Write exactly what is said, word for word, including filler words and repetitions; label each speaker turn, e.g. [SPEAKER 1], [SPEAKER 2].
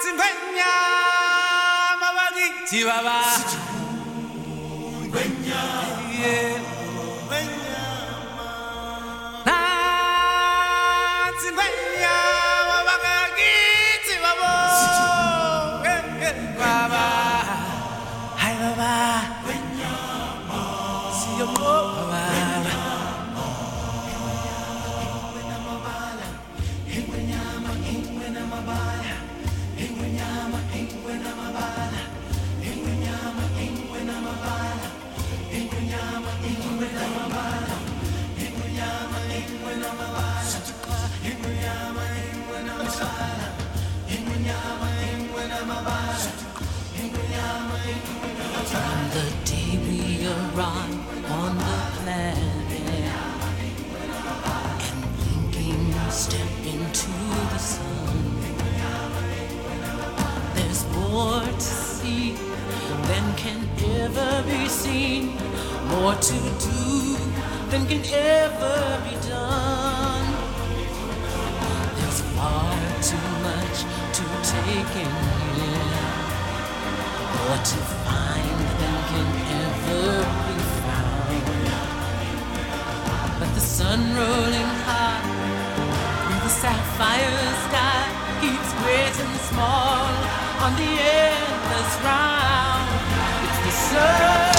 [SPEAKER 1] Chihuahua. Yeah.
[SPEAKER 2] From the day we arrive on the planet and blinking step into the sun, there's more to see than can ever be seen, more to do than can ever be done. There's far too much to take in here, more to find than can ever be found. But the sun rolling high through the sapphire sky keeps great and small on the endless round. It's the sun.